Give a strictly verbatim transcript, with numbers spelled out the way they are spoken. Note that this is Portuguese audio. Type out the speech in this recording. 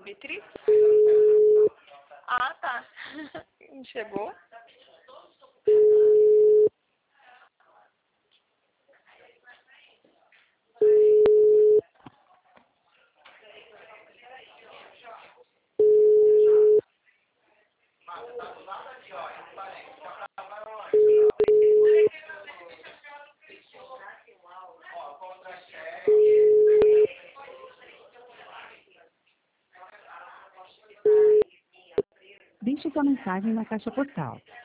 Beatriz? Ah, tá. Chegou. Deixe sua mensagem na caixa postal.